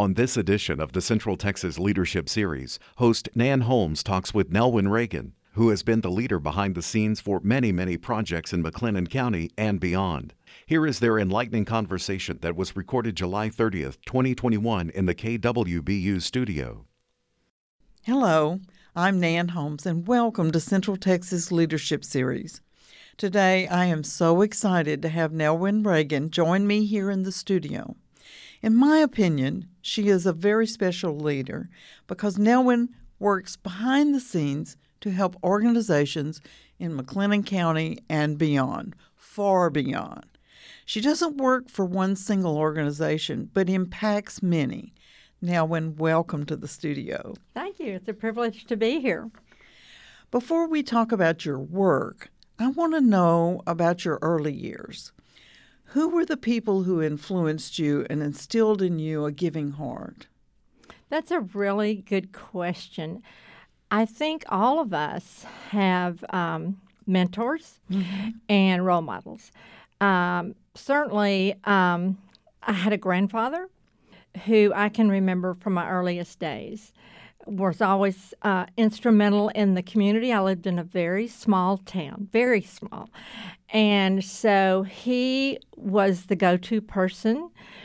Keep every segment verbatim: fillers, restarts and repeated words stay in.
On this edition of the Central Texas Leadership Series, host Nan Holmes talks with Nelwyn Reagan, who has been the leader behind the scenes for many, many projects in McLennan County and beyond. Here is their enlightening conversation that was recorded July thirtieth, twenty twenty-one in the K W B U studio. Hello, I'm Nan Holmes, and welcome to Central Texas Leadership Series. Today, I am so excited to have Nelwyn Reagan join me here in the studio. In my opinion, she is a very special leader because Nelwyn works behind the scenes to help organizations in McLennan County and beyond, far beyond. She doesn't work for one single organization, but impacts many. Nelwyn, welcome to the studio. Thank you. It's a privilege to be here. Before we talk about your work, I want to know about your early years. Who were the people who influenced you and instilled in you a giving heart? That's a really good question. I think all of us have um, mentors mm-hmm. and role models. Um, certainly, um, I had a grandfather who I can remember from my earliest days, was always uh, instrumental in the community. I lived in a very small town, very small. And so he was the go-to person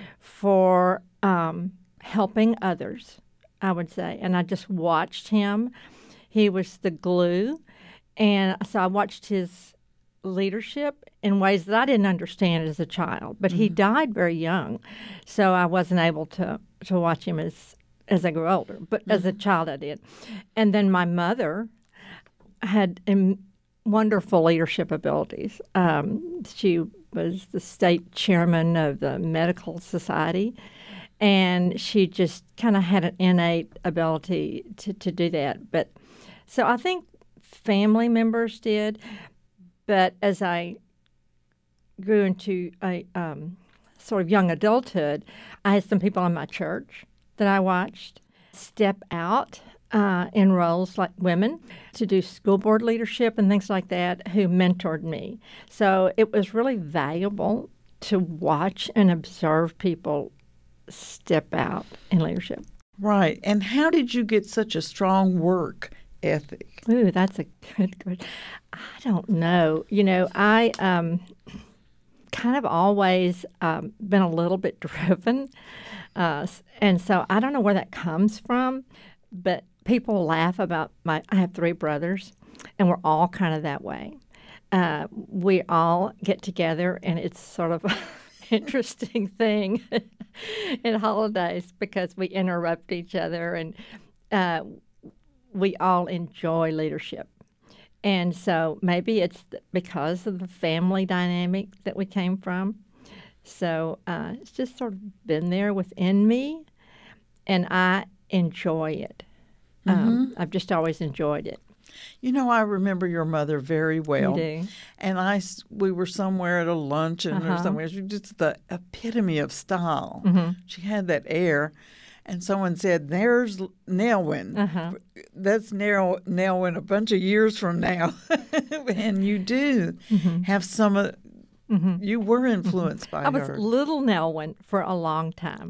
for um, helping others, I would say. And I just watched him. He was the glue. And so I watched his leadership in ways that I didn't understand as a child. But mm-hmm. he died very young, so I wasn't able to, to watch him as as I grew older, but mm-hmm. as a child I did. And then my mother had um, wonderful leadership abilities. Um, she was the state chairman of the Medical Society, and she just kind of had an innate ability to, to do that. But so I think family members did, but as I grew into a um, sort of young adulthood, I had some people in my church that I watched step out uh, in roles like women to do school board leadership and things like that who mentored me. So it was really valuable to watch and observe people step out in leadership. Right. And how did you get such a strong work ethic? Ooh, that's a good, good. I don't know. You know, I um, kind of always um, been a little bit driven. Uh, and so I don't know where that comes from, but people laugh about my, I have three brothers, and we're all kind of that way. Uh, we all get together, and it's sort of an interesting thing in holidays because we interrupt each other, and uh, we all enjoy leadership. And so maybe it's because of the family dynamic that we came from. So uh, it's just sort of been there within me, and I enjoy it. Mm-hmm. Um, I've just always enjoyed it. You know, I remember your mother very well. You do. And I, we were somewhere at a luncheon uh-huh. or somewhere. She was just the epitome of style. Mm-hmm. She had that air. And someone said, there's Nelwyn. Uh-huh. That's Nel- Nelwyn a bunch of years from now. And you do mm-hmm. have some of... Mm-hmm. You were influenced by I was her. little Nelwyn for a long time.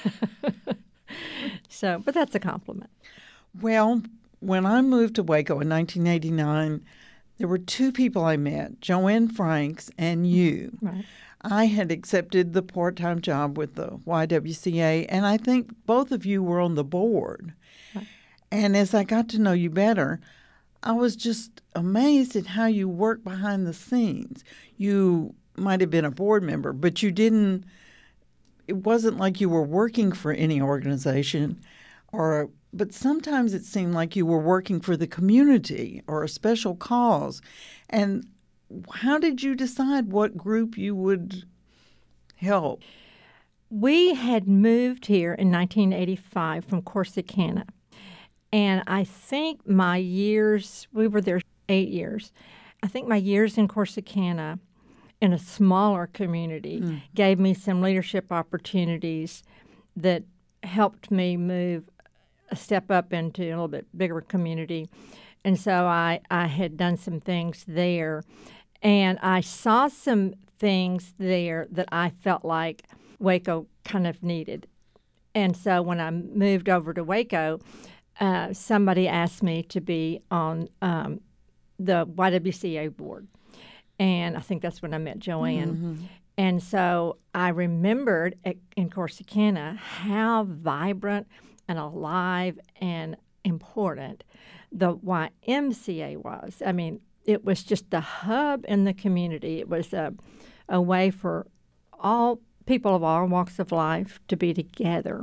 So, but that's a compliment. Well, when I moved to Waco in nineteen eighty-nine, there were two people I met, Joanne Franks and you. Right. I had accepted the part-time job with the Y W C A, and I think both of you were on the board. Right. And as I got to know you better, I was just amazed at how you work behind the scenes. You might have been a board member, but you didn't, it wasn't like you were working for any organization, or but sometimes it seemed like you were working for the community or a special cause. And how did you decide what group you would help? We had moved here in nineteen eighty-five from Corsicana. And I think my years, we were there eight years. I think my years in Corsicana in a smaller community mm. gave me some leadership opportunities that helped me move a step up into a little bit bigger community. And so I, I had done some things there. And I saw some things there that I felt like Waco kind of needed. And so when I moved over to Waco, uh, somebody asked me to be on um, the Y W C A board. And I think that's when I met Joanne. Mm-hmm. And so I remembered at, in Corsicana how vibrant and alive and important the Y M C A was. I mean, it was just the hub in the community. It was a, a way for all people of all walks of life to be together.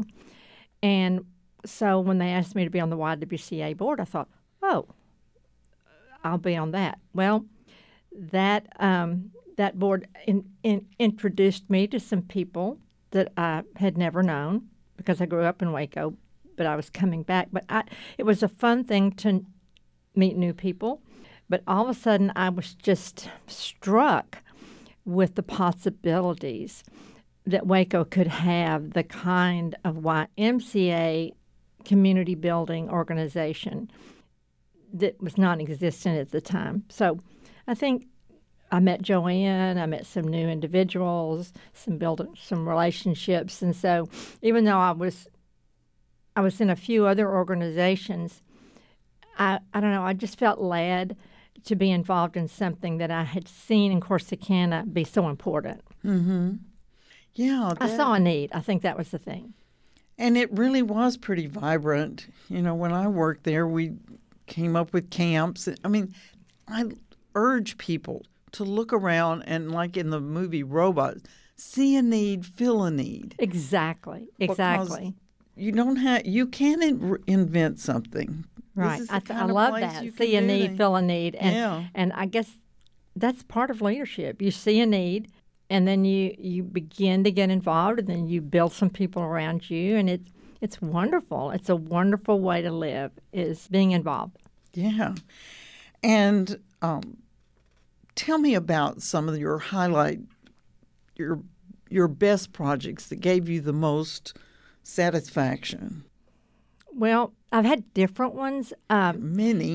And so when they asked me to be on the Y W C A board, I thought, oh, I'll be on that. Well, that um, that board in, in, introduced me to some people that I had never known because I grew up in Waco, but I was coming back. But I, it was a fun thing to meet new people. But all of a sudden, I was just struck with the possibilities that Waco could have the kind of Y M C A community building organization that was non-existent at the time. So I think I met Joanne, I met some new individuals, some build some relationships. And so even though I was I was in a few other organizations, I, I don't know, I just felt led to be involved in something that I had seen in Corsicana be so important. Mm-hmm. Yeah. That, I saw a need. I think that was the thing. And it really was pretty vibrant. You know, when I worked there, we came up with camps. I mean, I urge people to look around and, like in the movie Robots, see a need, fill a need. Exactly. Exactly. Because you don't have, you can in, invent something. Right. I, th- I love that. See a need, fill a need. And, yeah. and I guess that's part of leadership. You see a need, and then you, you begin to get involved, and then you build some people around you, and it's it's wonderful. It's a wonderful way to live, is being involved. Yeah. And um, tell me about some of your highlight, your your best projects that gave you the most satisfaction. Well, I've had different ones. Um, Many.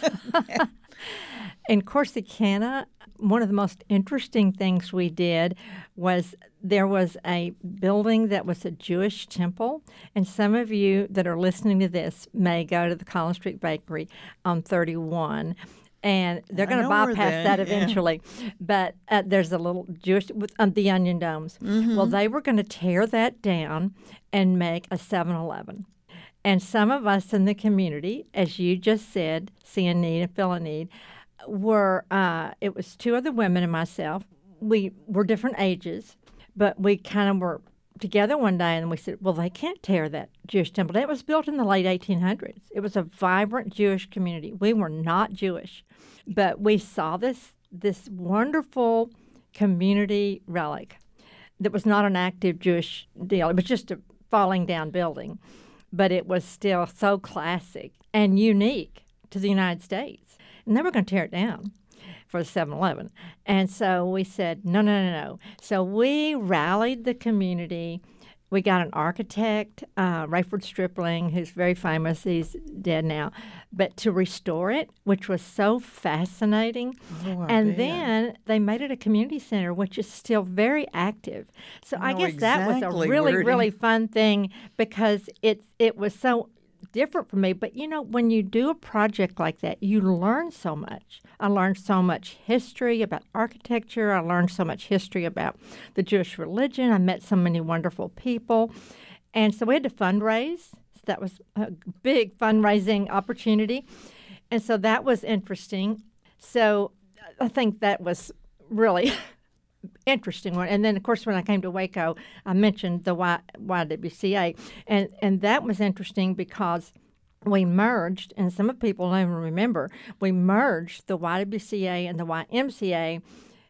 In Corsicana, one of the most interesting things we did was there was a building that was a Jewish temple, and some of you that are listening to this may go to the Collins Street Bakery on thirty-one, and they're going to bypass that eventually. Yeah. But uh, there's a little Jewish with um, the Onion Domes. Mm-hmm. Well, they were going to tear that down and make a seven eleven. And some of us in the community, as you just said, see a need and fill a need, were, uh, it was two other women and myself. We were different ages, but we kind of were together one day, and we said, well, they can't tear that Jewish temple down. It was built in the late eighteen hundreds. It was a vibrant Jewish community. We were not Jewish, but we saw this this wonderful community relic that was not an active Jewish deal. It was just a falling down building, but it was still so classic and unique to the United States. And they were going to tear it down for the seven eleven. And so we said, no, no, no, no. So we rallied the community. We got an architect, uh, Rayford Stripling, who's very famous. He's dead now. But to restore it, which was so fascinating. Oh, and bet. Then they made it a community center, which is still very active. So I, I guess exactly that was a really, really fun thing because it's it was so different for me. But, you know, when you do a project like that, you learn so much. I learned so much history about architecture. I learned so much history about the Jewish religion. I met so many wonderful people. And so we had to fundraise. So that was a big fundraising opportunity. And so that was interesting. So I think that was really interesting one. And then, of course, when I came to Waco, I mentioned the y- YWCA. And, and that was interesting because we merged, and some of people don't even remember, we merged the Y W C A and the Y M C A,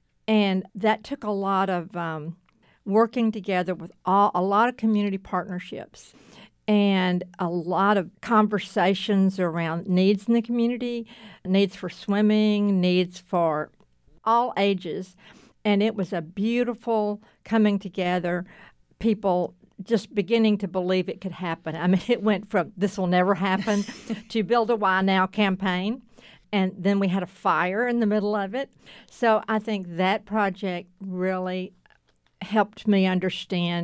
and that took a lot of um, working together with all, a lot of community partnerships and a lot of conversations around needs in the community, needs for swimming, needs for all ages. And it was a beautiful coming together, people just beginning to believe it could happen. I mean, it went from this will never happen to Build a Y Now campaign. And then we had a fire in the middle of it. So I think that project really helped me understand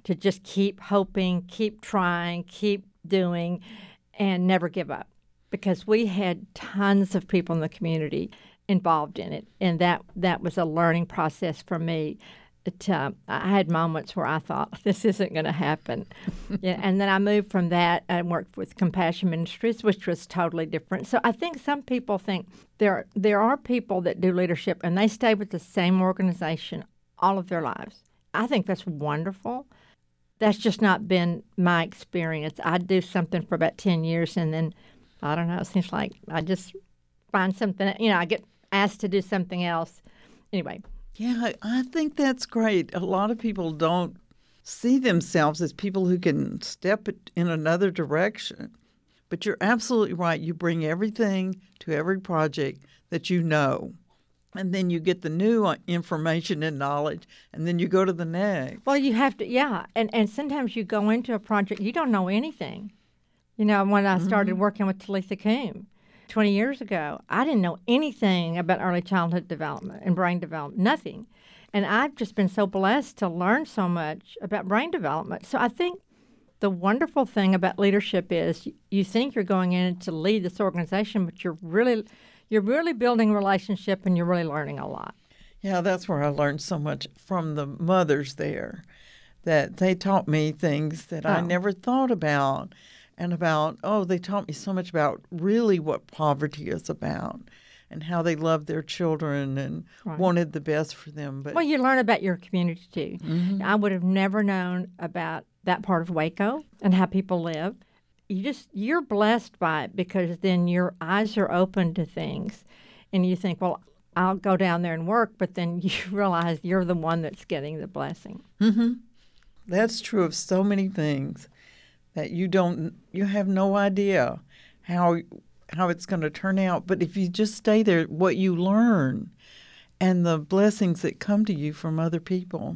to just keep hoping, keep trying, keep doing, and never give up. Because we had tons of people in the community involved in it, and that, that was a learning process for me. It, uh, I had moments where I thought, this isn't going to happen. Yeah, and then I moved from that and worked with Compassion Ministries, which was totally different. So I think some people think there, there are people that do leadership, and they stay with the same organization all of their lives. I think that's wonderful. That's just not been my experience. I do something for about ten years, and then, I don't know, it seems like I just find something, you know, I get asked to do something else. Anyway. Yeah, I think that's great. A lot of people don't see themselves as people who can step it in another direction. But you're absolutely right. You bring everything to every project that you know. And then you get the new information and knowledge, and then you go to the next. Well, you have to, yeah. And, and sometimes you go into a project, you don't know anything. You know, when I started mm-hmm. working with Talitha Coombe twenty years ago, I didn't know anything about early childhood development and brain development, nothing. And I've just been so blessed to learn so much about brain development. So I think the wonderful thing about leadership is you think you're going in to lead this organization, but you're really you're really building a relationship and you're really learning a lot. Yeah, that's where I learned so much from the mothers there, that they taught me things that oh. I never thought about. And about, oh, they taught me so much about really what poverty is about and how they loved their children and right. wanted the best for them. But well, you learn about your community, too. Mm-hmm. I would have never known about that part of Waco and how people live. You just, you're blessed by it because then your eyes are open to things. And you think, well, I'll go down there and work, but then you realize you're the one that's getting the blessing. Mm-hmm. That's true of so many things. That you don't, you have no idea how how it's going to turn out. But if you just stay there, what you learn and the blessings that come to you from other people.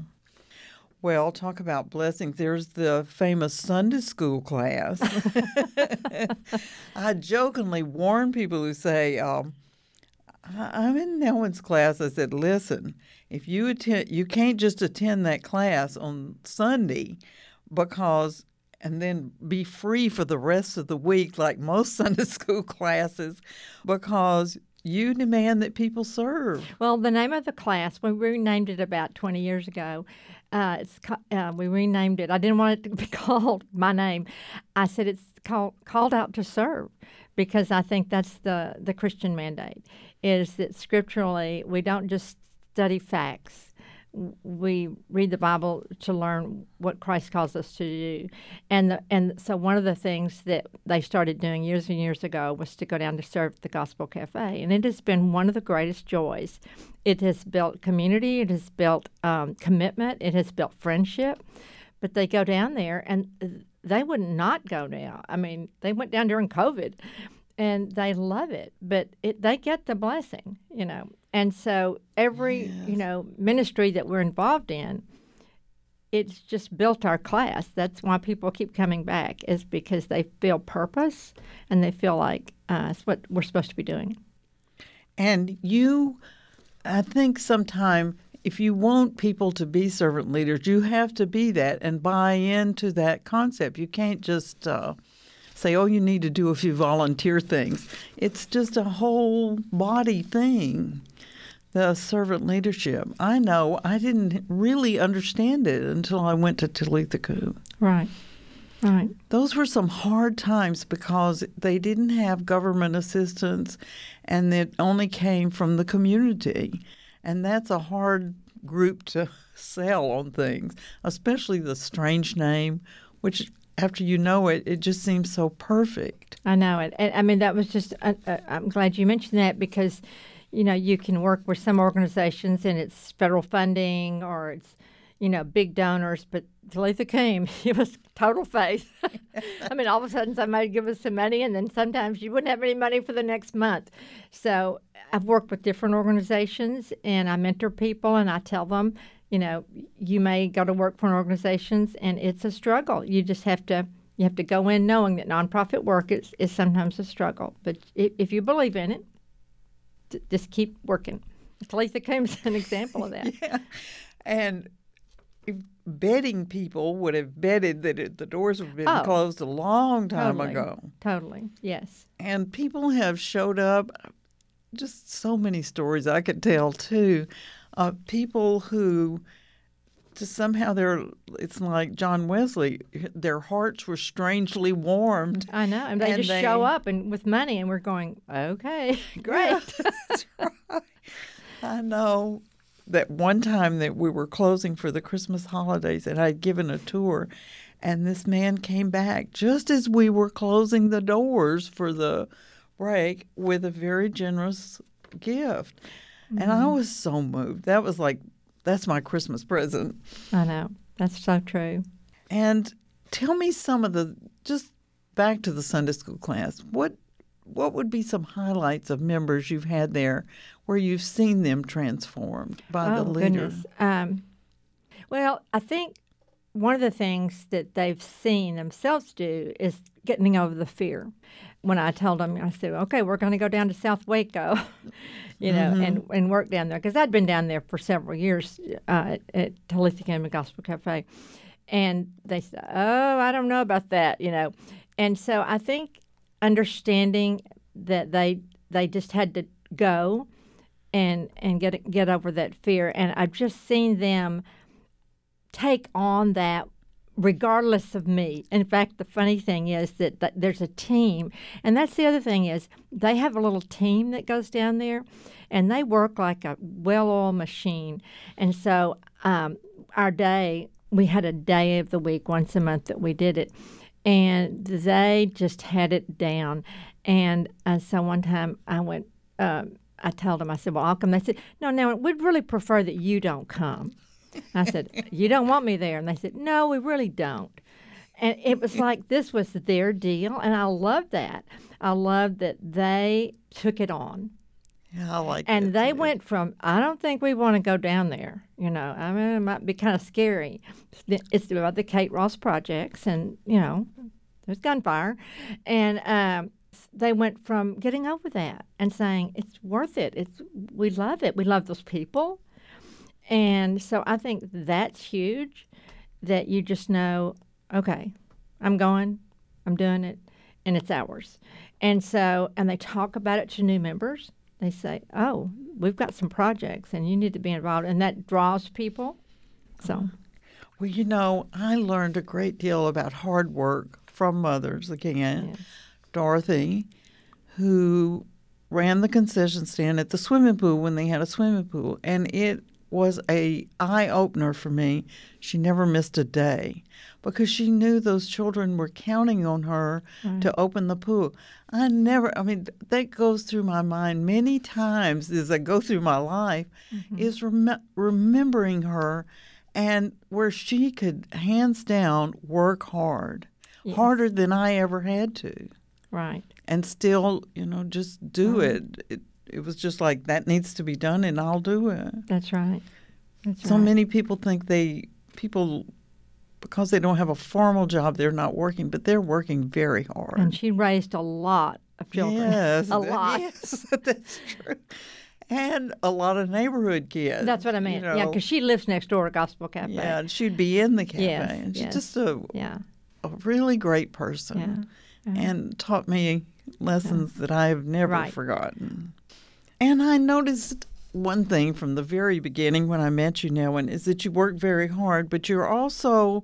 Well, talk about blessings. There's the famous Sunday school class. I jokingly warn people who say, um, I'm in Nelwyn's class. I said, listen, if you attend, you can't just attend that class on Sunday because and then be free for the rest of the week like most Sunday school classes because you demand that people serve. Well, the name of the class, we renamed it about twenty years ago. Uh, it's uh, we renamed it. I didn't want it to be called my name. I said it's called Called Out to Serve because I think that's the, the Christian mandate, is that scripturally we don't just study facts. We read the Bible to learn what Christ calls us to do. And the, and so one of the things that they started doing years and years ago was to go down to serve at the Gospel Cafe. And it has been one of the greatest joys. It has built community. It has built um, commitment. It has built friendship. But they go down there, and they would not go now. I mean, they went down during COVID, and they love it. But it, they get the blessing, you know. And so every, yes. you know, ministry that we're involved in, it's just built our class. That's why people keep coming back, is because they feel purpose and they feel like uh, it's what we're supposed to be doing. And you, I think sometime if you want people to be servant leaders, you have to be that and buy into that concept. You can't just uh, say, oh, you need to do a few volunteer things. It's just a whole body thing. The servant leadership. I know I didn't really understand it until I went to Talitha Coombe. Right, right. Those were some hard times because they didn't have government assistance and it only came from the community. And that's a hard group to sell on things, especially the strange name, which after you know it, it just seems so perfect. I know it. And, I mean, that was just, uh, uh, I'm glad you mentioned that because you know, you can work with some organizations and it's federal funding or it's, you know, big donors, but Talitha Coombe, it was total faith. I mean, all of a sudden somebody would give us some money and then sometimes you wouldn't have any money for the next month. So I've worked with different organizations and I mentor people and I tell them, you know, you may go to work for an organization and it's a struggle. You just have to, you have to go in knowing that nonprofit work is, is sometimes a struggle. But if, if you believe in it, just keep working. Talitha Coombe's an example of that. Yeah. And if betting people would have betted that it, the doors would have been Oh, closed a long time totally, ago. Totally, yes. And people have showed up. Just so many stories I could tell, too. Uh, people who just somehow they're, it's like John Wesley, their hearts were strangely warmed. I know. And they And just they- show up and with money, and we're going, okay, great. Yeah, that's right. I know that one time that we were closing for the Christmas holidays and I'd given a tour, and this man came back just as we were closing the doors for the break with a very generous gift. Mm-hmm. And I was so moved. That was like, that's my Christmas present. I know. That's so true. And tell me some of the, just back to the Sunday school class, what what would be some highlights of members you've had there where you've seen them transformed by oh, the leader? Goodness. Um, well, I think one of the things that they've seen themselves do is getting over the fear. When I told them, I said, okay, we're going to go down to South Waco, you know, Mm-hmm. and, and work down there. Because I'd been down there for several years uh, at, at Talitha Academy Gospel Cafe. And they said, oh, I don't know about that, you know. And so I think understanding that they they just had to go and and get get over that fear. And I've just seen them take on that regardless of me. In fact, the funny thing is that, that there's a team. And that's the other thing is they have a little team that goes down there, and they work like a well-oiled machine. And so um, our day, we had a day of the week once a month that we did it. And they just had it down. And uh, so one time I went, um, I told them, I said, well, I'll come. They said, no, no, we'd really prefer that you don't come. I said, you don't want me there? And they said, no, we really don't. And it was like this was their deal. And I loved that. I loved that they took it on. Yeah, I like And that they too. went from, I don't think we want to go down there. You know, I mean, it might be kind of scary. It's about the Kate Ross projects, and, you know, there's gunfire. And um, they went from getting over that and saying, it's worth it. It's we love it. We love those people. And so I think that's huge, that you just know, okay, I'm going, I'm doing it, and it's ours. And so, and they talk about it to new members. They say, oh, we've got some projects, and you need to be involved. And that draws people. So, Well, you know, I learned a great deal about hard work from mothers again. yes. Dorothy, who ran the concession stand at the swimming pool when they had a swimming pool, and it was a eye-opener for me. She never missed a day because she knew those children were counting on her Right. to open the pool. I never, I mean, that goes through my mind many times as I go through my life, Mm-hmm. is rem- remembering her and where she could, hands down, work hard, Yes. harder than I ever had to, Right. and still, you know, just do Right. it. it. It was just like, that needs to be done, and I'll do it. That's right. That's So right. many people think they, people, because they don't have a formal job, they're not working, but they're working very hard. And she raised a lot of children. Yes, a that- lot. Yes, that's true. And a lot a neighborhood kids. That's what I you meant. know. Yeah, because she lives next door to Gospel Cafe. Yeah, and she'd be in the cafe. Yes, and she's yes. just a, Yeah. a really great person, Yeah. Yeah. and taught me lessons that I have never Right. forgotten. And I noticed one thing from the very beginning when I met you, Nelwyn, is that you work very hard, but you're also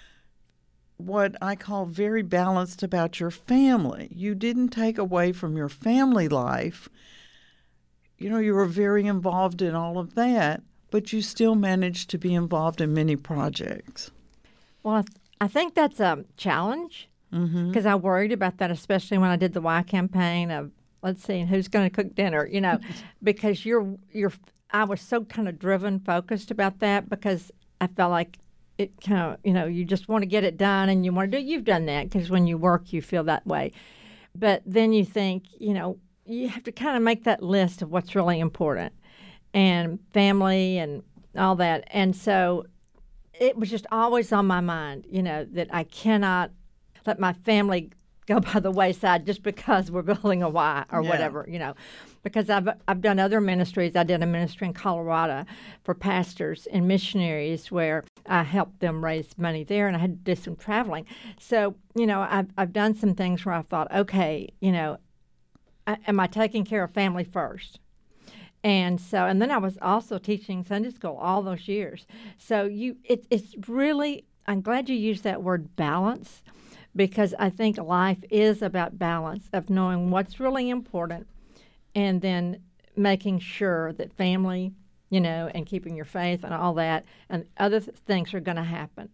what I call very balanced about your family. You didn't take away from your family life. You know, you were very involved in all of that, but you still managed to be involved in many projects. Well, I, th- I think that's a challenge because I worried about that, especially when I did the Y campaign of, let's see, who's going to cook dinner, you know, because you're, you're, I was so kind of driven, focused about that because I felt like it kind of, you know, you just want to get it done and you want to do, you've done that because when you work, you feel that way. But then you think, you know, you have to kind of make that list of what's really important and family and all that. And so it was just always on my mind, you know, that I cannot let my family go by the wayside just because we're building a Y or Yeah. whatever, you know. Because I've I've done other ministries. I did a ministry in Colorado for pastors and missionaries where I helped them raise money there, and I had to do some traveling. So, you know, I've I've done some things where I thought, okay, you know, I, am I taking care of family first? And so, and then I was also teaching Sunday school all those years. So you, it, it's really, I'm glad you used that word balance, because I think life is about balance of knowing what's really important and then making sure that family, you know, and keeping your faith and all that, and other th- things are going to happen.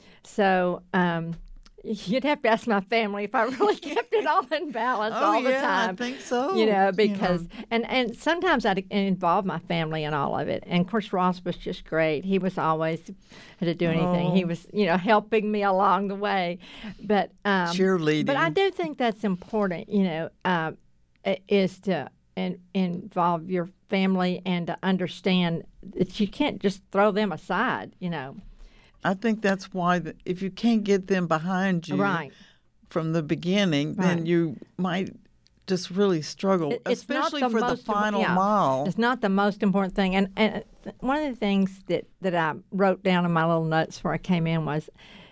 So um, you'd have to ask my family if I really kept it all in balance Oh, all the yeah, time. I think so. You know, You because, know. and, and sometimes I'd involve my family in all of it. And of course, Ross was just great. He was always, had to do anything. Oh. He was, you know, helping me along the way. But, um, Cheerleading. But I do think that's important, you know, um, i- is to in, involve your family and to understand that you can't just throw them aside, you know. I think that's why the, if you can't get them behind you Right. from the beginning, then Right. you might just really struggle, It- it's not especially the for the most im- final yeah. mile. It's not the most important thing. And, and th- one of the things that, that I wrote down in my little notes before I came in was,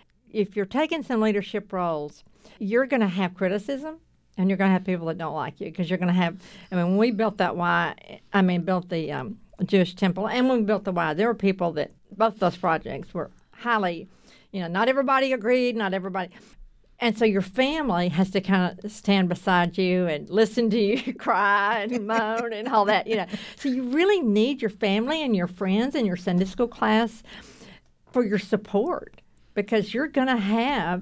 if you're taking some leadership roles, you're going to have criticism, and you're going to have people that don't like you, because you're going to have, I mean, when we built that Y, I mean, built the um, Jewish temple, and when we built the Y, there were people that, both those projects were highly, you know, not everybody agreed, not everybody. And so your family has to kind of stand beside you and listen to you cry and moan and all that, you know. So you really need your family and your friends and your Sunday school class for your support, because you're going to have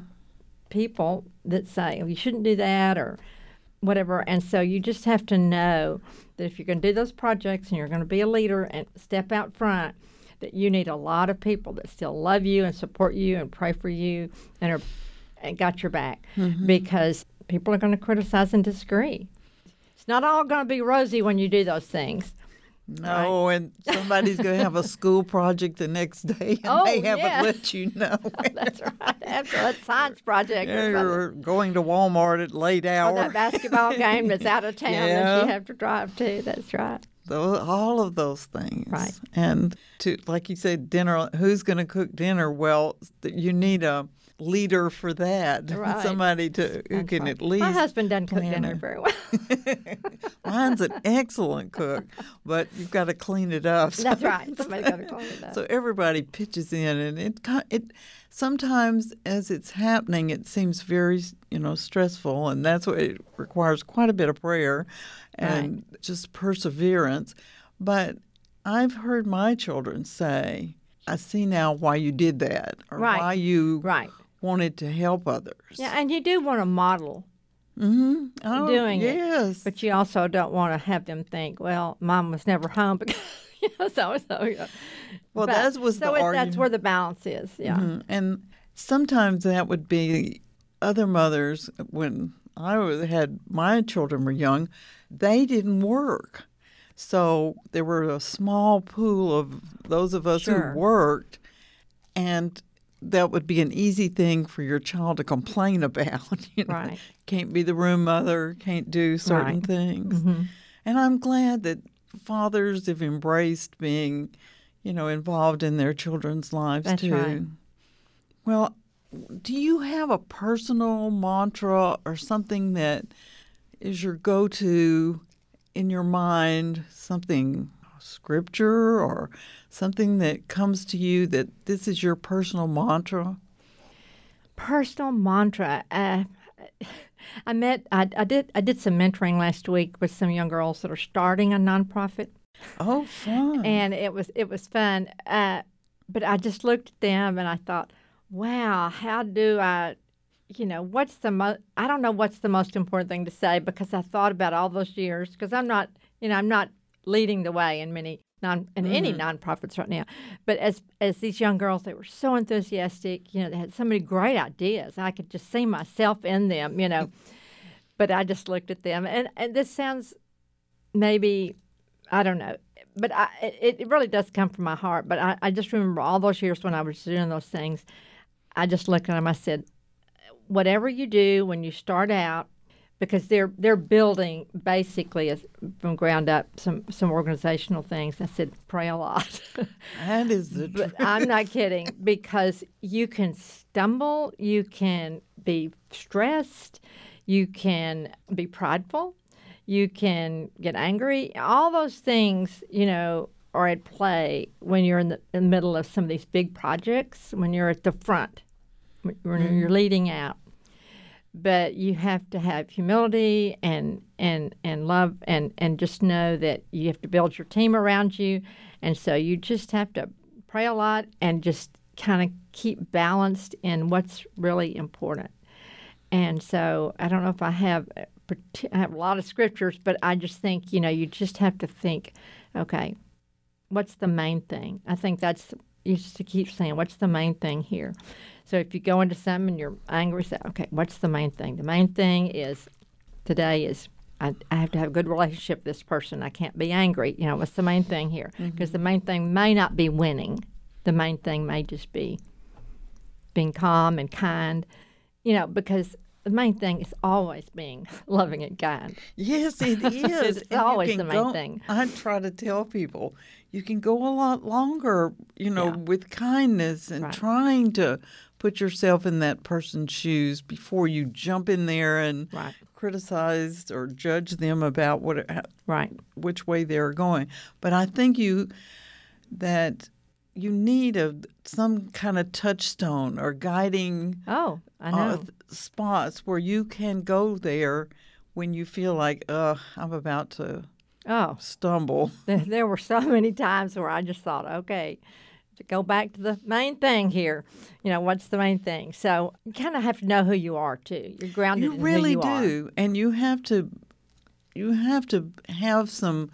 people that say, oh, you shouldn't do that or whatever. And so you just have to know that if you're going to do those projects and you're going to be a leader and step out front, that you need a lot of people that still love you and support you and pray for you and are and got your back, Mm-hmm. because people are going to criticize and disagree. It's not all going to be rosy when you do those things. No, and somebody's going to have a school project the next day, and Oh, they haven't yeah. let you know. That's right. After that science project or something. You're going to Walmart at late Or hour. that basketball game that's out of town that Yeah. you have to drive to. That's right. Those, all of those things. Right. And to, like you said, dinner, who's going to cook dinner? Well, th- you need a leader for that. Right. Somebody to who That's can right. at least. My husband doesn't cook plan dinner it. very well. Mine's an excellent cook, but you've got to clean it up. That's right. Somebody's got to clean it up. So everybody pitches in, and it ki- it sometimes as it's happening, it seems very you know stressful, and that's what it requires quite a bit of prayer and just perseverance. But I've heard my children say, "I see now why you did that, or Right. why you Right. wanted to help others." Yeah, and you do want to model, Mm-hmm. Oh, doing it, yes. but you also don't want to have them think, well, Mom was never home because, you know, so so. You know. Well, But- that was so the it, argument. that's where the balance is. Yeah. Mhm. And sometimes that would be other mothers, when I was, had my children were young, they didn't work. So there were a small pool of those of us Sure. who worked, and that would be an easy thing for your child to complain about. You know, Right. can't be the room mother, can't do certain Right. things. Mhm. And I'm glad that fathers have embraced being, you know, involved in their children's lives That's too. right. Well, do you have a personal mantra or something that is your go-to in your mind, something scripture or something that comes to you that this is your personal mantra? Personal mantra. Uh, I met. I, I did. I did some mentoring last week with some young girls that are starting a nonprofit, Oh, fun. and it was it was fun. Uh, but I just looked at them and I thought, wow, how do I, you know, what's the most? I don't know what's the most important thing to say, because I thought about all those years, because I'm not, you know, I'm not leading the way in many non in any nonprofits right now. But as as these young girls, they were so enthusiastic. You know, they had so many great ideas. I could just see myself in them. You know, but I just looked at them, and and this sounds maybe, I don't know, but I, it, it really does come from my heart. But I, I just remember all those years when I was doing those things. I just looked at them. I said, whatever you do when you start out, because they're they're building basically a, from ground up some some organizational things. I said pray a lot. That is the But truth. I'm not kidding, because you can stumble, you can be stressed, you can be prideful, you can get angry. All those things, you know, are at play when you're in the, in the middle of some of these big projects, when you're at the front, when Mm-hmm. you're leading out. But you have to have humility and and and love, and and just know that you have to build your team around you, and so you just have to pray a lot and just kind of keep balanced in what's really important. And so I don't know if I have a parti- I have a lot of scriptures, but I just think, you know, you just have to think, okay, what's the main thing? I think that's, you just to keep saying, what's the main thing here? So if you go into something and you're angry, say, okay, what's the main thing? The main thing is today is I, I have to have a good relationship with this person. I can't be angry. You know, what's the main thing here? Because the main thing may not be winning. The main thing may just be being calm and kind, you know, because the main thing is always being loving and kind. Yes, it is. It's And you always can the main go- thing. I try to tell people you can go a lot longer, you know, Yeah. with kindness and Right. trying to put yourself in that person's shoes before you jump in there and Right. criticize or judge them about what Right. which way they're going. But I think you that you need a some kind of touchstone or guiding Oh, I know. uh, th- spots where you can go there when you feel like, uh, I'm about to oh, stumble. there, there were so many times where I just thought, okay, to go back to the main thing here. You know, what's the main thing? So you kind of have to know who you are too. You're grounded You in really who you are. do, and you have to you have to have some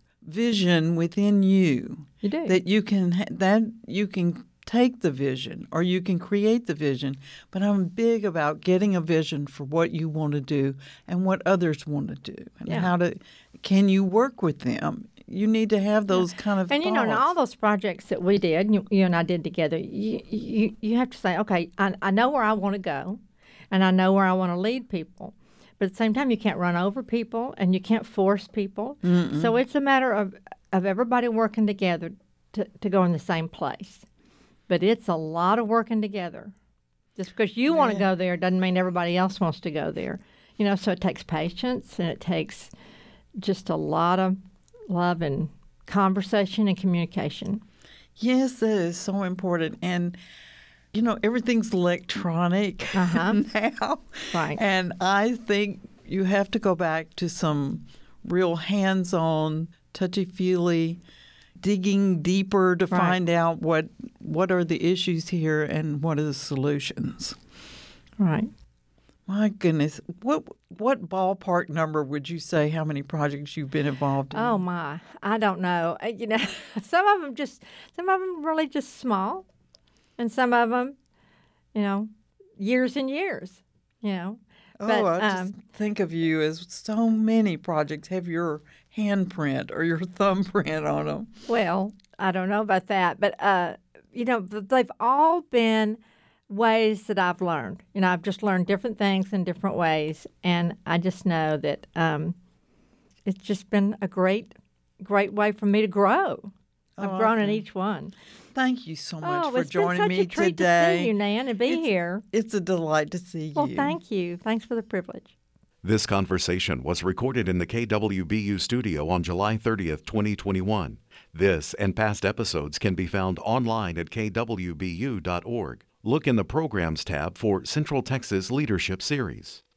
vision within you You do. that you can ha- that you can take the vision or you can create the vision. But I'm big about getting a vision for what you want to do and what others want to do, and Yeah. how to can you work with them. You need to have those kind of And you know, in thoughts. all those projects that we did, you, you and I did together, you, you you have to say, okay, I, I know where I want to go, and I know where I want to lead people. But at the same time, you can't run over people, and you can't force people. So it's a matter of, of everybody working together to, to go in the same place. But it's a lot of working together. Just because you want to go there doesn't mean everybody else wants to go there. You know, so it takes patience, and it takes just a lot of love and conversation and communication. Yes, that is so important. And, you know, everything's electronic Uh-huh. now. Right. And I think you have to go back to some real hands on, touchy feely, digging deeper to Right. find out what what are the issues here and what are the solutions. Right. My goodness. What what ballpark number would you say how many projects you've been involved in? Oh my, I don't know. Uh, You know, some of them just, some of them really just small, and some of them, you know, years and years. You know, Oh, but I just um, think of you as so many projects have your handprint or your thumbprint on them. well, I don't know about that, but uh, you know, th- they've all been ways that I've learned. You know, I've just learned different things in different ways, and I just know that um, it's just been a great, great way for me to grow. I've Oh, grown in okay. each one. Thank you so much Oh, for it's been joining such me a treat today. to see you, Nan, and be It's- here. It's a delight to see Well, you. thank you. Thanks for the privilege. This conversation was recorded in the K W B U studio on July thirtieth, twenty twenty-one. This and past episodes can be found online at k w b u dot org. Look in the Programs tab for Central Texas Leadership Series.